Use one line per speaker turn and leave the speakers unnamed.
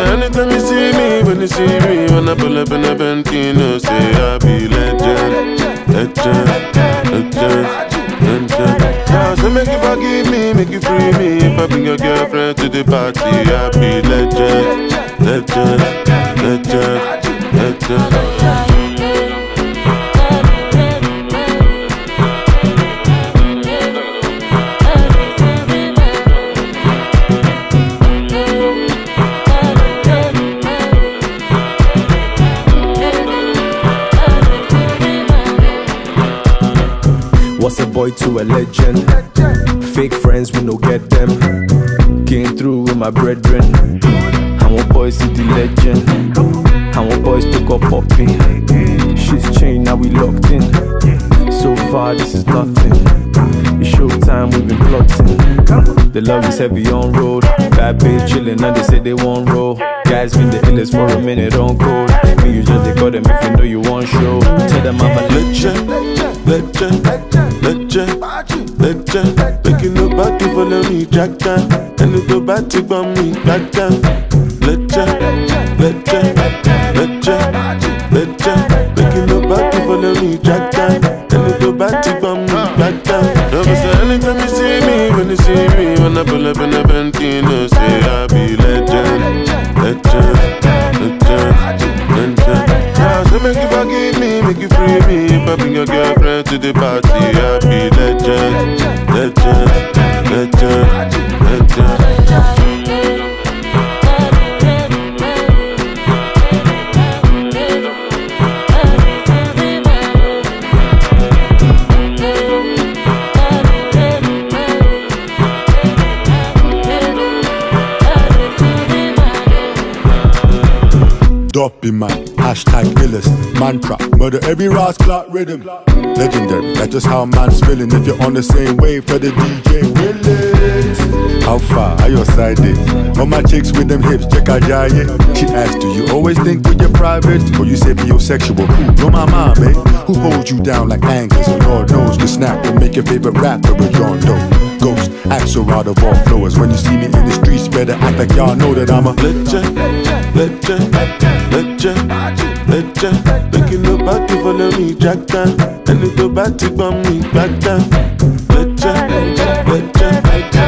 anytime you see me, when I pull up in a Bentino, say I be legend. Now, so make you forgive me, make you free me. If I bring your girlfriend to the party, I be legend.
What's a boy to a legend? Fake friends, we no get them. Came through with my brethren. And what boys see the legend. And what boys took up popping. She's chained, now we locked in. So far, this is nothing. It's showtime, we've been plotting. The love is heavy on road. Bad bitch chillin' and they say they won't roll. Guys been the illest for a minute on code. Me, you just they call them if you know you want show. Tell them I'm a legend.
Making nobody follow me, jack down. And if nobody bomb me, back down. Legend. Making nobody follow me, jack down. And if nobody bomb me, back down. Never say anytime you see me, when I pull up in a Bentino, say I be legend. Now, so make you forgive me, make you free me. If I bring your girlfriend to the party, I be legend.
Doppy man, hashtag illest, mantra, murder every ras clock rhythm. Legendary, that's just how man's feeling. If you're on the same wave, for the DJ will it. How far are your side days? All my chicks with them hips, check out Jaye. She asked, do you always think with your private? Or you say biosexual? You're my mom, eh? Who holds you down like anchors? And Lord knows to snap and make your favorite rapper a John Doe. Ghost, act so out of all flowers. When you see me in the streets, better act like y'all know that I'm a
legend. Making nobody follow me, jack down. And if nobody bomb me, back down. Legend.